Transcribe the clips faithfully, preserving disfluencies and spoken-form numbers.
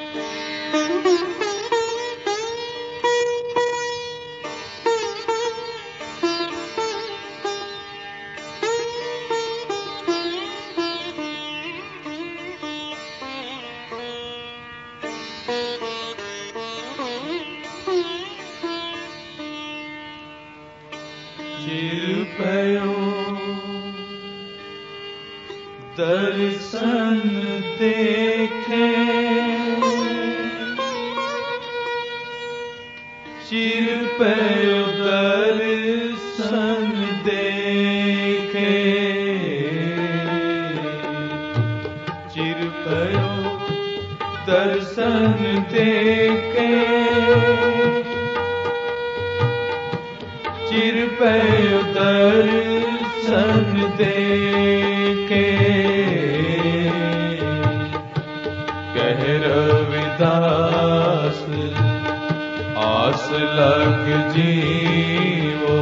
दर्शन देखे चिर पे दर्शन देखे चिर पे दर्शन देखे चिर पे दर्शन देखे कह रविदास आस लग जीवो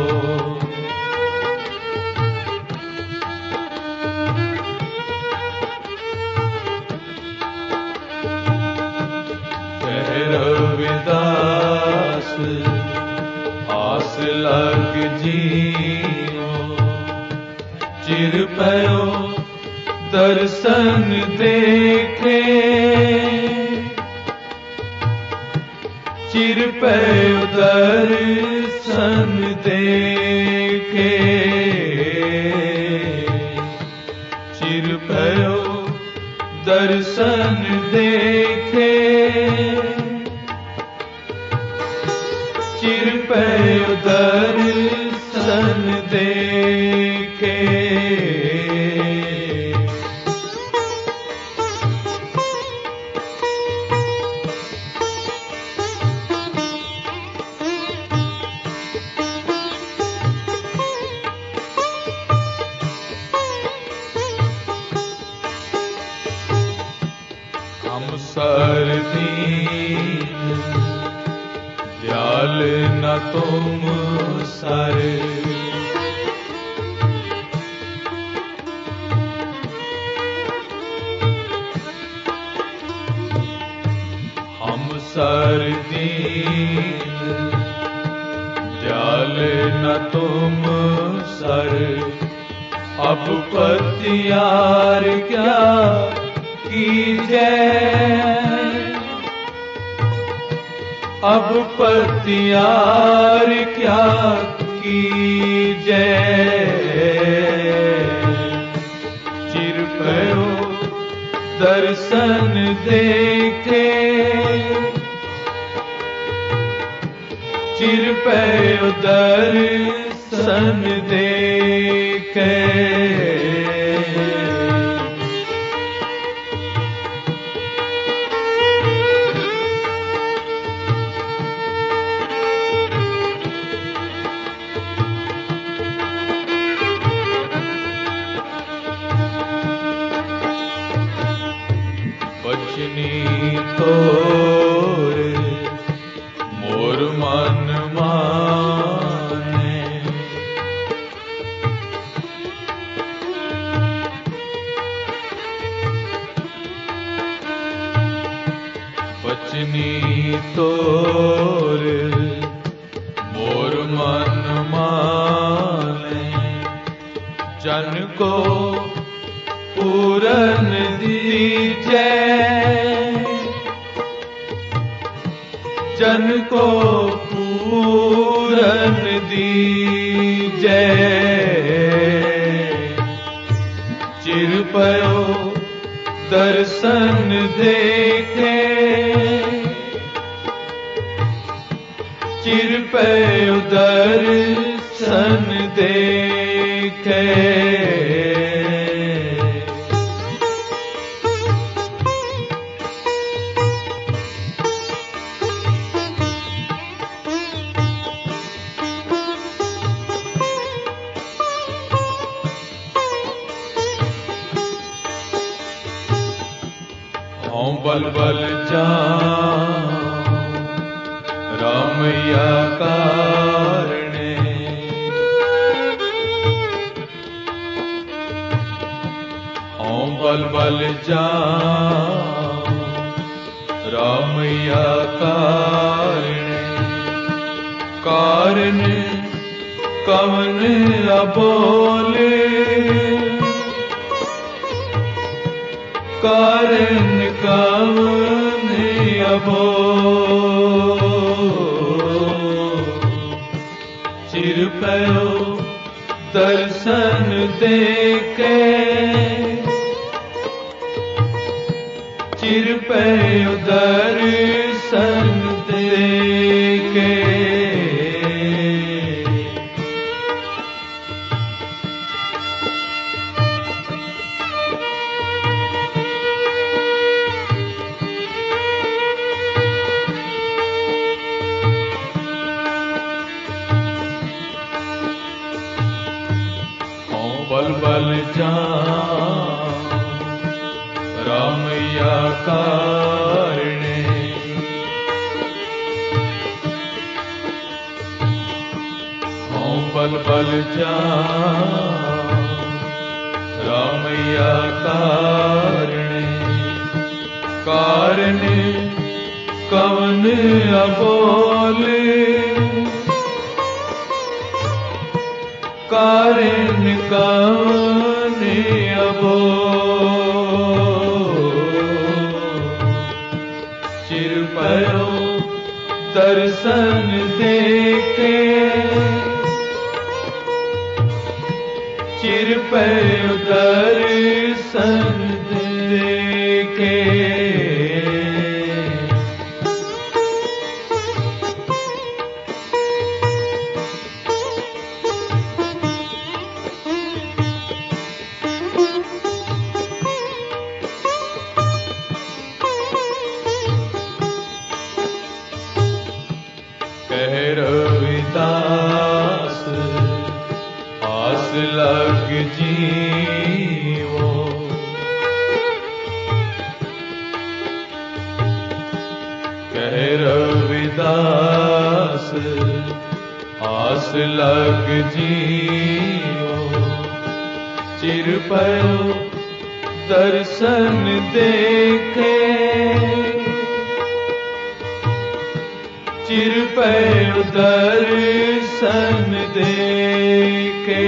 कह रविदास आस लग जीवो चिर पयो दर्शन देखे चिर पे दर्शन देखे चिर पे दर्शन देखे चिर पे दर्शन देखे सरदीन दयाल न तुम सर हम सरदीन दयाल न तुम सर अब पतियार क्या कीजे अब पतियार क्या कीजे चिर पयो दर्शन देखे चिर पयो दर्शन देखे तोर मोर मन माने बचनी तोर मोर मन माने जन को पूरन दीजे जन को पूरन दीजे चिर पयो दर्शन देखे चिर पयो दर्शन देखे बल बल जाऊं रामैया कारणे ओं बल बल जाऊं रामैया कारणे कारण कवन अबोले कारण कवन अबोले चिर पयो दर्शन देके चिर पयो दर्शन देके बल बल जान रामैया कारणे हों बल बल जान रामैया कारणे कारण कवन अबोले कारण कवन अबोले चिर पयो दर्शन देके चिर पयो दर्शन देके कह रविदास आस लग जीवो कह रविदास आस लग जीवो चिर पयो दर्शन देखे चिर पयो दर्शन देके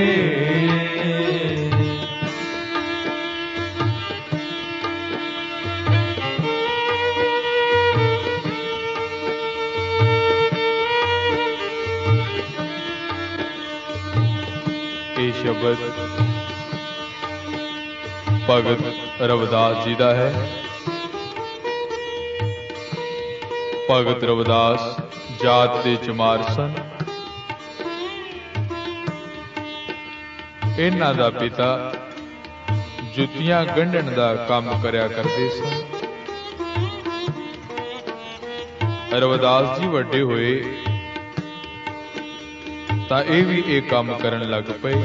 ये शब्द भगत रविदास जी का है। भगत रविदास जात दे चमार सन। इन्हां दा पिता जुत्तियां गंढण दा काम करया करदे सन। रविदास जी वड्डे होए तां इह वी इह काम करन लग पए,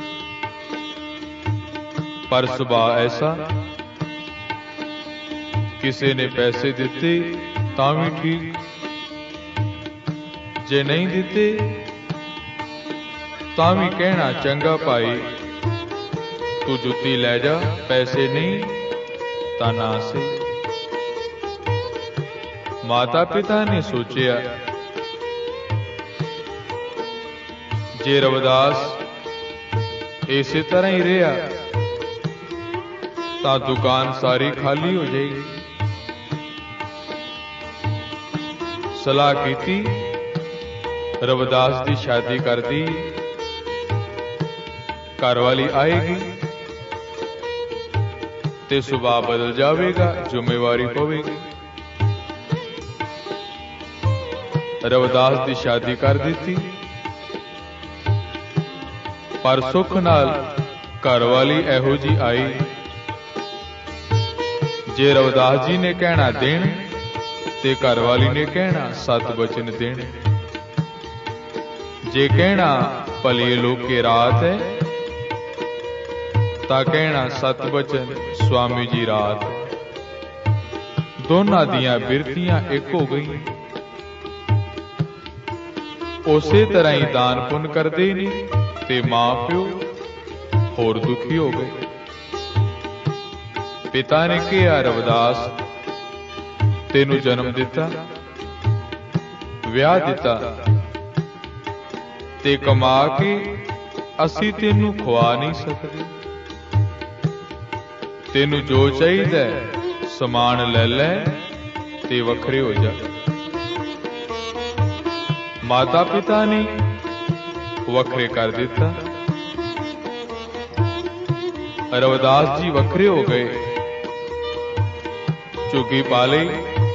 पर सुभाव ऐसा किसी ने पैसे दिते तां भी ठीक, जे नहीं दिते तां भी कहना चंगा भाई तू जुत्ती लै जा, पैसे नहीं तां ना से। माता पिता ने सोचिया जे रविदास इसे तरह ही रहा तां दुकान सारी खाली हो जाएगी। सलाह की रविदास की शादी कर दी, घरवाली आएगी ते सुभाव बदल जाएगा, जिम्मेवारी पवेगी। रविदास की शादी कर दी, पर सुख नाल घरवाली एहो जी आई जे रविदास जी ने कहना देन ते घरवाली ने कहना सत बचन देने। जे कहना भले लोग के रात है ता कहना सत बचन स्वामी जी रात है। दोनों दियां बिरतियां एक हो गई। उसे तरह ही दान पुण्य करते नहीं ते मां प्यो होर दुखी हो गए। पिता ने कहा रविदास तेनू जन्म दिता, विआह दिता ते कमा के असी तेनू खुआ नहीं सकते। तेनू जो चाहिए समान ले लै ते वखरे हो जा। माता पिता ने वखरे कर दिता। रविदास जी वखरे हो गए, झुग्गी पा लई।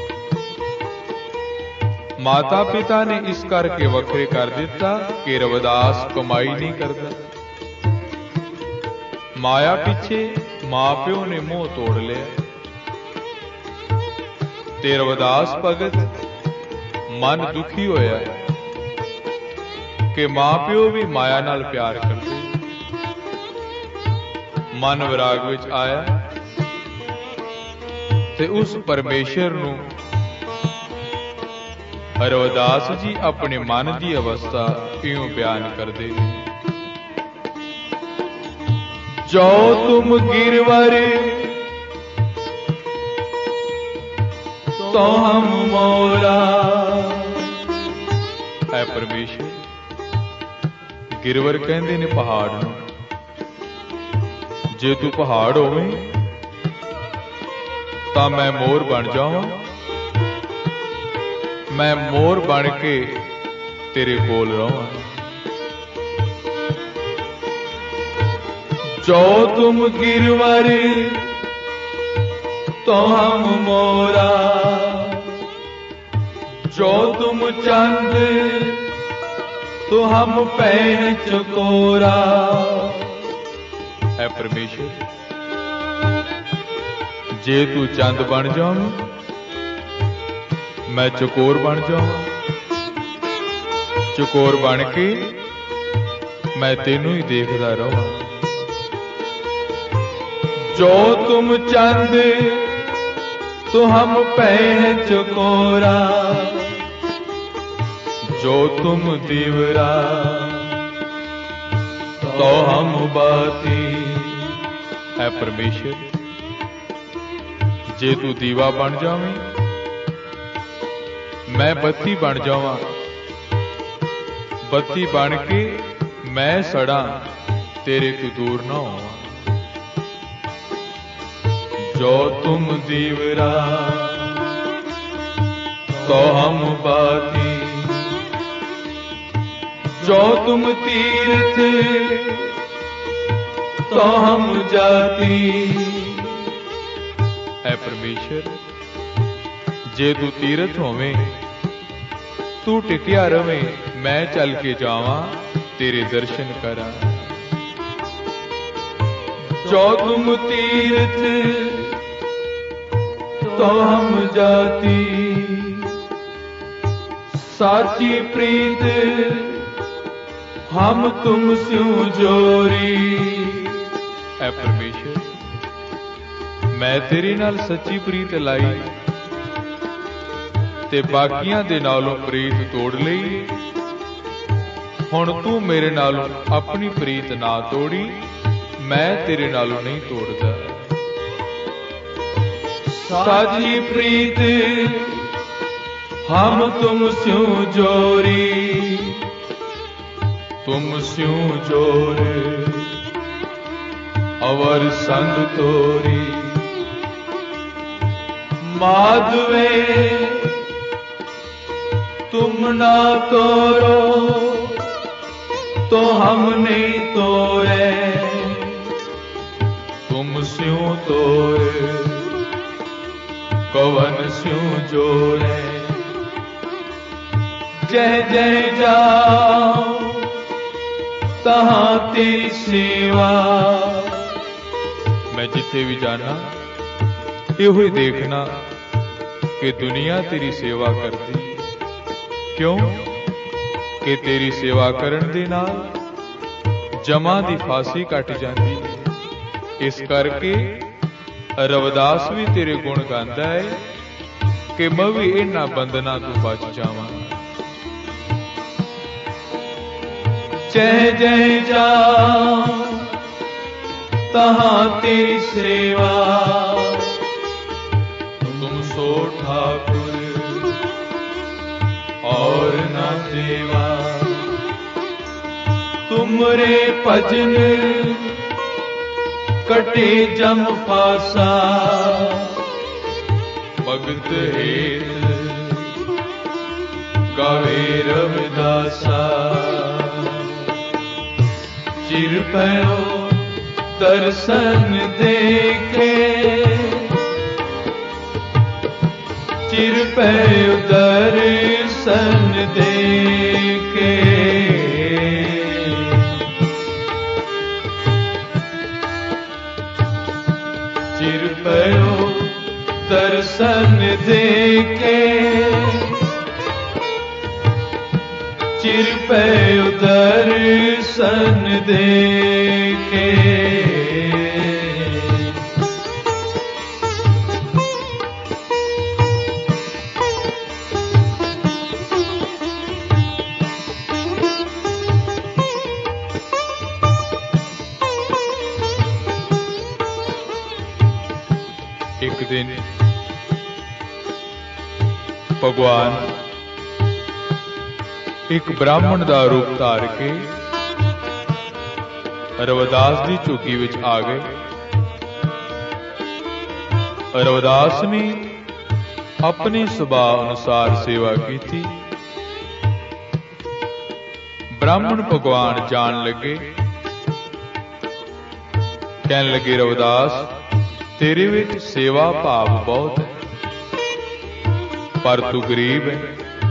माता पिता ने इस करके वखरे कर दिता कि रविदास कमाई नहीं करता। माया पीछे मां प्यो ने मोह तोड़ लिया ते रविदास भगत मन दुखी होया कि मां प्यो भी माया नाल प्यार करते। मन विराग विच आया ते उस परमेश्वर नू रविदास जी अपने मन की अवस्था इउं बयान करते हैं। जो तुम गिरवर तो हम मोरा। है परमेश्वर गिरवर कहते ने पहाड़ नूं। जे तू पहाड़ होवे तां मैं मोर बन जावां। मैं मोर बन के तेरे कोल रहां। जो तुम गिरवर तो हम मोरा। जो तुम चंद तो हम पैन चकोरा। है परमेश्वर जे तू चंद बन जाऊं मैं चकोर बन जाऊं। चकोर बन के मैं तेनू ही देखदा रहां। जो तुम चंद तो हम पैन चकोरा। जो तुम दीवरा तो हम बाती। है परमेश्वर जे तू दीवा बन जावे मैं बत्ती बन जावां। बत्ती बन के मैं सड़ा तेरे तू दूर ना होवां। जो तुम दीवरा तो हम बाती। जो तुम तीर्थ तो हम जाती। है परमेश्वर जे तू तीर्थ होवे तू टिकिया रवे मैं चल के जावां तेरे दर्शन करा। जो तुम तीर्थ तो हम जाती। साची प्रीत हम तुम स्यों जोरी। ऐ परमेश्वर मैं तेरे नाल सच्ची प्रीत लाई ते बाकियां दे नालों प्रीत तोड़ लई। हुण तू मेरे नालों अपनी प्रीत ना तोड़ी मैं तेरे नालों नहीं तोड़दा। साची प्रीत हम तुम स्यों जोरी। तुम स्यों जोर अवर संग तोरी। माधवे तुम ना तोरो तो हम नहीं तोरे। तुम स्यों तोरे कवन स्यों जोरे। जय जय जाओ तहां तेरी सेवा। मैं जिथे भी जाना यो ही देखना कि दुनिया तेरी सेवा करती। क्यों कि तेरी सेवा करन दे नाल जमा दी फांसी कट जाती। इस करके रविदास भी तेरे गुण गांदा है कि मैं भी इन्हां बंधना तो बच जावां। जय जय जाओ तहां तेरी सेवा। तुम सो हो ठाकुर और न देवा। तुमरे भजन कटे जम पासा, भगत हेत गावे रविदासा। चिर पयो दर्शन देखे, चिर पयो दर्शन देखे। चिर पयो दर्शन देखे, चिर पयो दर्शन देखे। एक दिन भगवान एक ब्राह्मण का रूप धार के रविदास की झुग्गी विच आ गए। रविदास ने अपने सुभाव अनुसार सेवा की थी। ब्राह्मण भगवान जान लगे, कहन लगे रविदास तेरे विच सेवा भाव बहुत है, पर तू गरीब है।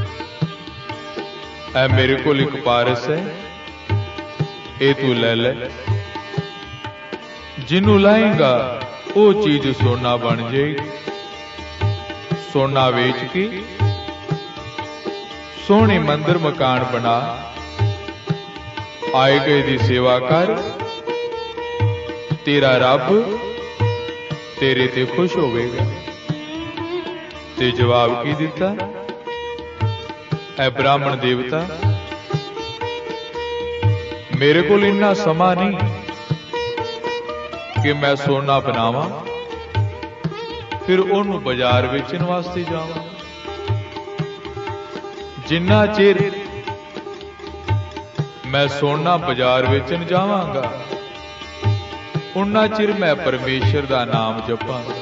ऐ मेरे को एक पारस है, ये तू ले ले। जिन्नू लाएगा वो चीज सोना बन जाएगी। सोना वेच के सोहने मंदिर मकान बना, आए गए दी सेवा कर, तेरा रब तेरे ते खुश होवेगा। ते जवाब की दिता, ऐ ब्राह्मण देवता मेरे को इन्ना समा नहीं कि मैं सोना बनावा फिर ओनू बाजार बेचण वास्ते जावां। जिन्ना चिर मैं सोना बाजार बेचण जावांगा उन्ना चिर मैं परमेश्वर का नाम जपांगा।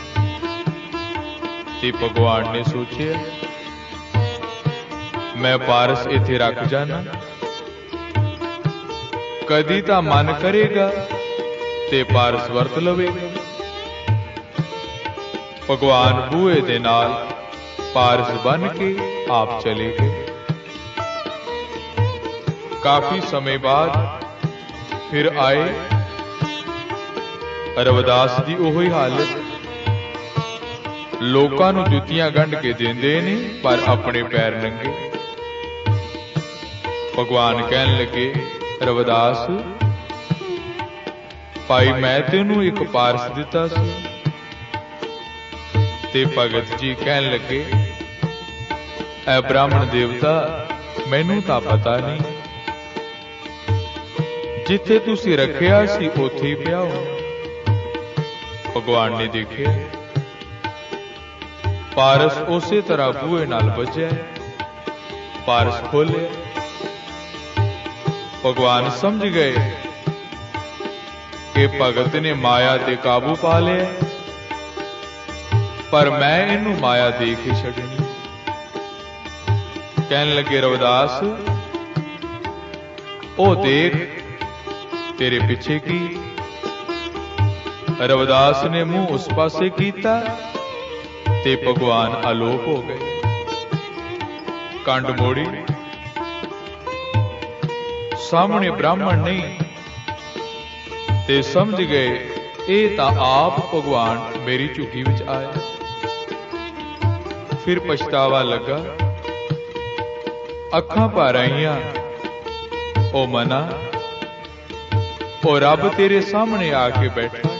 ते भगवान ने सोचिया मैं पारस इथे रख जाना, कदी तां मन करेगा ते पारस वरत लवेगा। भगवान बूहे दे नाल पारस बन के आप चले गए। काफी समय बाद फिर आए, रविदास दी ओही हालत, लोकां नूं जुत्तियां गंढ के देंदे ने पर अपने पैर नंगे। भगवान कहन लगे रविदास भाई मैं तेनू एक पारस दिता सी। ते भगत जी कहन लगे ऐ ब्राह्मण देवता मैनू तां पता नहीं, जिथे तुसी रखिया सी उथे ही पिया हो। भगवान ने देखिया पारस उसे तरह बूहे नाल बजया, पारस खोले। भगवान समझ गए कि भगत ने माया ते काबू पा लिया, पर मैं इनू माया दे के छड्डनी। कहन लगे रविदास ओ देख तेरे पिछे की। रविदास ने मुंह उस पासे कीता ते भगवान आलोप हो गए। कंड मोड़ी, सामने ब्राह्मण नहीं ते समझ गए ये तां आप भगवान मेरी झुग्गी विच आए। फिर पछतावा लगा, अखां भर आईयां ओ मना, ओ रब तेरे सामने आके बैठा,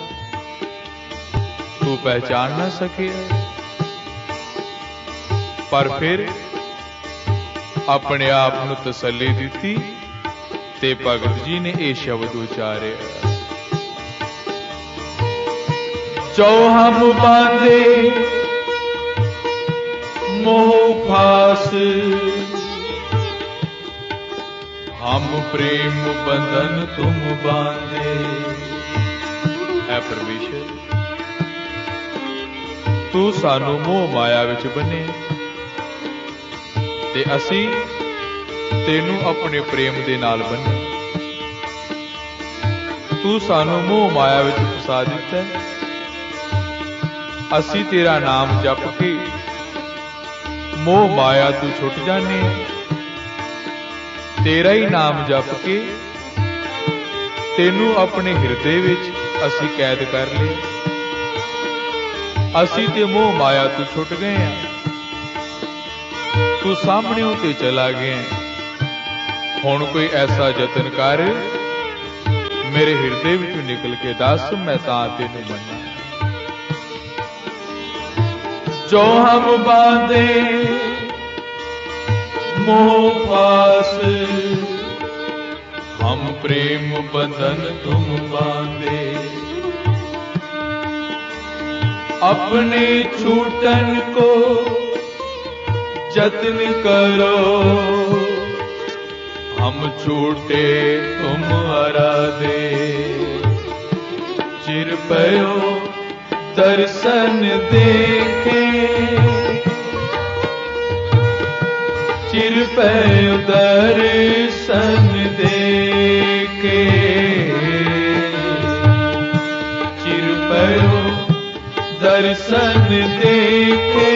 तू पहचान ना सके। पर फिर अपने आप नूं तसल्ली दिती ते भगत जी ने यह शब्द उचारे, जो हम बांधे मोह फास हम प्रेम बंधन तुम बांधे। ऐ परमेश्वर, तू सानू मोह माया विच बने ते असी तेनू अपने प्रेम दे नाल बने। तू सानू मोह माया विच फसा दिता, असी तेरा नाम जप के मोह माया तू छुट जाने। तेरा ही नाम जप के तेनू अपने हृदय विच असी कैद कर ले। असी ते मोह माया तू छुट गए हैं, तू सामने ते चला गया। हुण कोई ऐसा जतन कर, मेरे हृदय विचों निकल के दस, मैं तां तेनू मन्ना। जो हम बांधे मोह पास, हम प्रेम बंधन तुम बांधे। अपने छूटन को जतन करो, हम छूटे तुम आराधे। चिर पयो दर्शन देखे, चिर पयो दर्शन देखे। चिर पयो दर्शन देखे,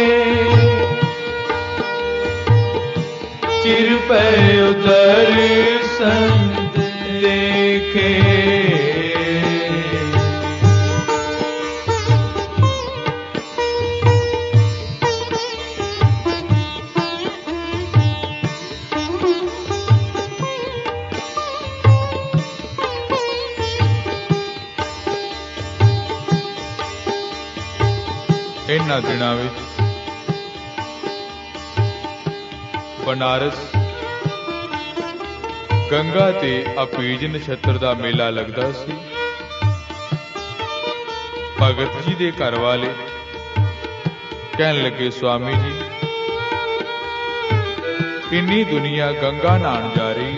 चिर पयो दर्शन देखे। इन्हां दिनां विच बनारस गंगा ते अपीज नक्षत्र दा मेला लगदा सी। भगत जी दे घर वाले कहन लगे, स्वामी जी इन्नी दुनिया गंगा नहान जा रही,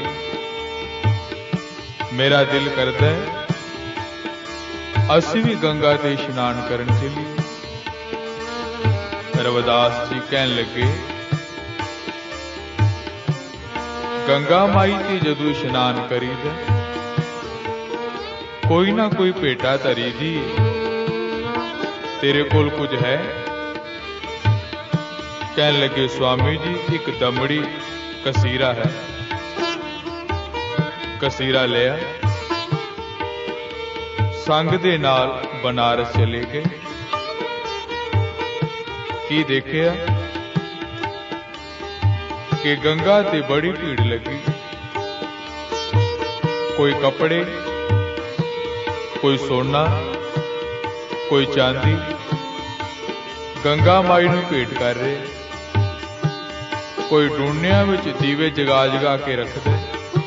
मेरा दिल करदा है असी भी गंगा ते इशनान करन चलीए। रविदास जी कहन लगे, गंगा माई ते जदों इशनान करीदा कोई ना कोई भेटा धरी दी, तेरे कोल कुछ है? कहन लगे, स्वामी जी एक दमड़ी कसीरा है। कसीरा लिया, संग दे नाल बनारस चले गए। की देखिया कि गंगा ते बड़ी भीड़ लगी। कोई कपड़े, कोई सोना, कोई चांदी गंगा माई नूं भेंट कर रहे। कोई डूनिया विच दीवे जगा जगा के रखदे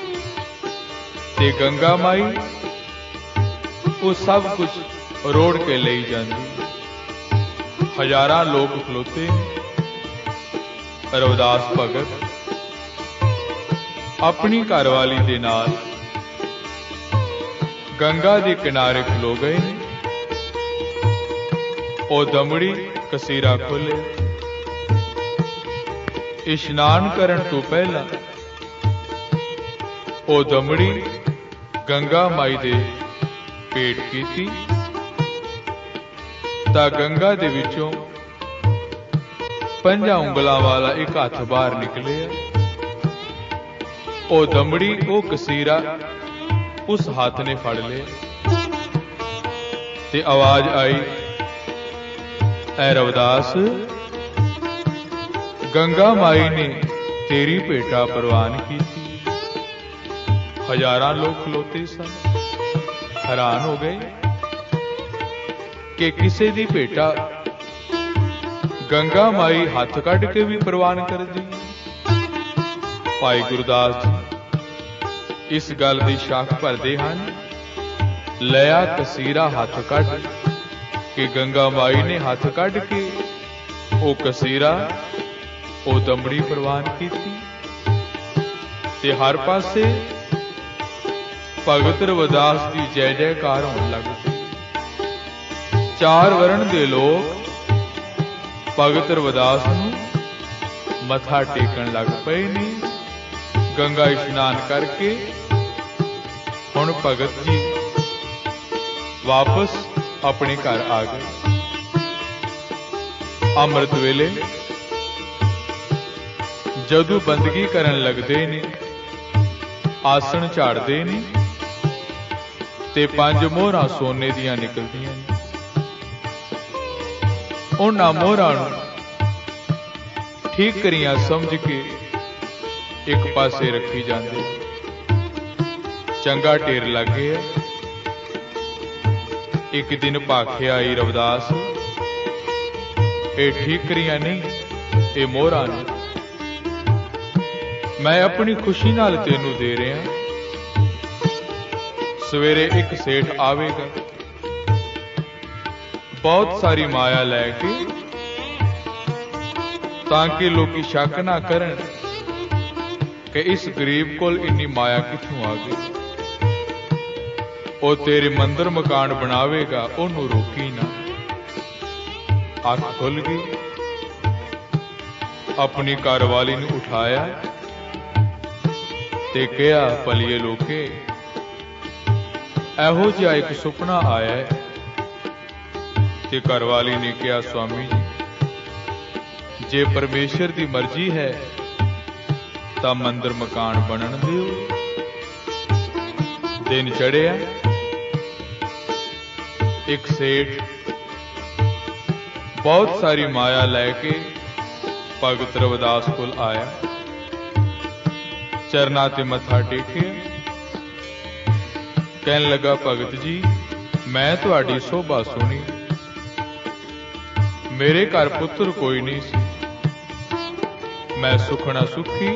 ते गंगा माई वो सब कुछ रोड़ के ले जाती। हजारां लोग खलोते। रविदास भगत अपनी घरवाली दे नाल गंगा के किनारे खलो गए। ओ दमड़ी कसीरा खोले। इशनान करन तो पहला ओ दमड़ी गंगा माई दे भेंट कीती तां गंगा दे विचों पंजा उंगलां वाला एक हाथ बाहर निकले। ओ दमड़ी ओ कसीरा उस हाथ ने फड़ लिया ते आवाज आई, ऐ रविदास, गंगा माई ने तेरी भेटा प्रवान की थी। हजारां लोग खलोते सन, हैरान हो गए कि किसी दी भेटा गंगा माई हाथ कढ़ के भी प्रवान कर दी। भाई गुरदास जी इस गल की शाख भरते हैं, लिया कसीरा हाथ कढ़ के गंगा माई ने हाथ कढ़ के वो कसीरा ਉਹ ਦਮੜੀ ਪ੍ਰਵਾਨ ਕੀਤੀ ਤੇ ਹਰ ਪਾਸੇ ਭਗਤ ਰਵਿਦਾਸ ਦੀ ਜੈ ਜੈਕਾਰ ਹੋਣ ਲੱਗ ਪਈ। ਚਾਰ ਵਰਣ ਦੇ ਲੋਕ ਭਗਤ ਰਵਿਦਾਸ ਨੂੰ ਮੱਥਾ ਟੇਕਣ ਲੱਗ ਪਏ ਨੇ। ਗੰਗਾ ਇਸ਼ਨਾਨ ਕਰਕੇ ਹੁਣ ਭਗਤ ਜੀ ਵਾਪਸ ਆਪਣੇ ਘਰ ਆ ਗਏ। ਅੰਮ੍ਰਿਤ ਵੇਲੇ ਜਦੋਂ ਬੰਦਗੀ ਕਰਨ ਲੱਗਦੇ ਨੇ, ਆਸਣ ਝਾੜਦੇ ਨੇ ਤੇ ਪੰਜ ਮੋਹਰਾਂ ਸੋਨੇ ਦੀਆਂ ਨਿਕਲਦੀਆਂ ਨੇ। ਉਹਨਾਂ ਮੋਹਰਾਂ ਨੂੰ ਠੀਕਰੀਆਂ ਸਮਝ ਕੇ ਇੱਕ ਪਾਸੇ ਰੱਖੀ ਜਾਂਦੇ। ਚੰਗਾ ਢੇਰ ਲੱਗ ਗਿਆ। ਇੱਕ ਦਿਨ ਭਾਖਿਆ ਆਈ ਰਵਿਦਾਸ, ਇਹ ਠੀਕਰੀਆਂ ਨਹੀਂ, ਇਹ ਮੋਹਰਾਂ ਨੇ। ਮੈਂ ਆਪਣੀ ਖੁਸ਼ੀ ਨਾਲ ਤੈਨੂੰ ਦੇ ਰਿਹਾ। ਸਵੇਰੇ ਇੱਕ ਸੇਠ ਆਵੇਗਾ, ਬਹੁਤ ਸਾਰੀ ਮਾਇਆ ਲੈ ਕੇ, ਤਾਂ ਕਿ ਲੋਕੀ ਸ਼ੱਕ ਨਾ ਕਰਨ ਕਿ ਇਸ ਗਰੀਬ ਕੋਲ ਇੰਨੀ ਮਾਇਆ ਕਿੱਥੋਂ ਆ ਗਈ। ਉਹ ਤੇਰੇ ਮੰਦਰ ਮਕਾਨ ਬਣਾਵੇਗਾ, ਉਹਨੂੰ ਰੋਕੀ ਨਾ। ਅੱਖ ਖੁੱਲ ਗਈ। ਆਪਣੀ ਘਰਵਾਲੀ ਨੂੰ ਉਠਾਇਆ ਤੇ ਕਿਹਾ, ਭਲੀਏ ਲੋਕੇ, ਇਹੋ ਜਿਹਾ ਇੱਕ ਸੁਪਨਾ ਆਇਆ ਹੈ। ਤੇ ਘਰਵਾਲੀ ਨੇ ਕਿਹਾ, ਸਵਾਮੀ ਜੀ, ਜੇ ਪਰਮੇਸ਼ਰ ਦੀ ਮਰਜ਼ੀ ਹੈ ਤਾਂ ਮੰਦਰ ਮਕਾਨ ਬਣਨ ਦਿਓ। ਦਿਨ ਚੜਿਆ। ਇੱਕ ਸੇਠ ਬਹੁਤ ਸਾਰੀ ਮਾਇਆ ਲੈ ਕੇ ਭਗਤ ਰਵਿਦਾਸ ਕੋਲ ਆਇਆ। ਚਰਨਾਂ ਤੇ ਮੱਥਾ ਟੇਕਿਆ। ਕਹਿਣ ਲੱਗਾ, ਭਗਤ ਜੀ, ਮੈਂ ਤੁਹਾਡੀ ਸੋਭਾ ਸੁਣੀ। ਮੇਰੇ ਘਰ ਪੁੱਤਰ ਕੋਈ ਨਹੀਂ ਸੀ। ਮੈਂ ਸੁਖਣਾ ਸੁਖੀ।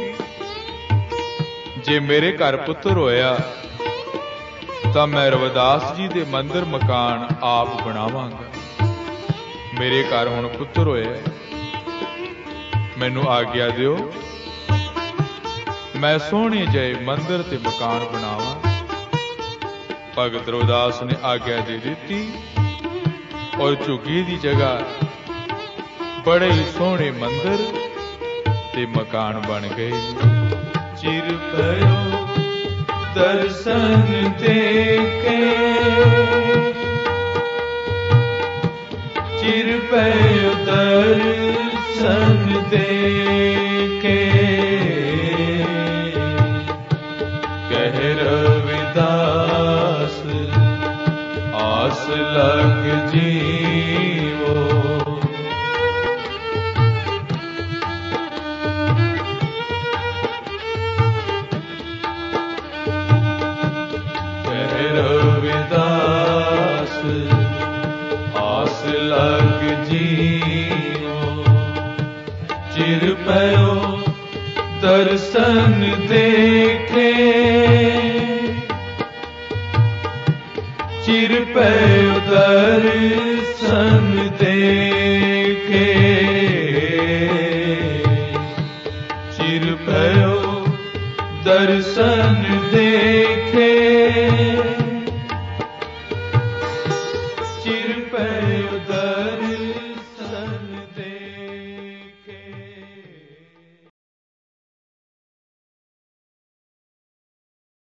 ਜੇ ਮੇਰੇ ਘਰ ਪੁੱਤਰ ਹੋਇਆ ਤਾਂ ਮੈਂ ਰਵਿਦਾਸ ਜੀ ਦੇ ਮੰਦਰ ਮਕਾਨ ਆਪ ਬਣਾਵਾਂਗਾ। ਮੇਰੇ ਘਰ ਹੁਣ ਪੁੱਤਰ ਹੋਇਆ, ਮੈਨੂੰ ਆਗਿਆ ਦਿਓ, ਮੈਂ ਸੋਹਣੇ ਜਿਹੇ ਮੰਦਰ ਤੇ ਮਕਾਨ ਬਣਾਵਾਂ। ਭਗਤ ਰਵਿਦਾਸ ਨੇ ਆਗਿਆ ਦੇ ਦਿੱਤੀ ਔਰ ਝੁੱਗੀ ਦੀ ਜਗ੍ਹਾ ਬੜੇ ਹੀ ਸੋਹਣੇ ਮੰਦਰ ਤੇ ਮਕਾਨ ਬਣ ਗਏ। ਚਿਰ ਪਇਓ ਦਰਸ਼ਨ ਦੇਖੇ, ਚਿਰ ਪਇਓ ਦਰਸ਼ਨ ਦੇਖੇ, ਕਹਿ ਰਵਿਦਾਸ ਆਸ ਲਗ ਜੀਵੋ। रविदास आस लग जीवो, चिर पयो दर्शन देखे, चिर पयो दर्शन देखे, चिर पयो दर्शन देखे।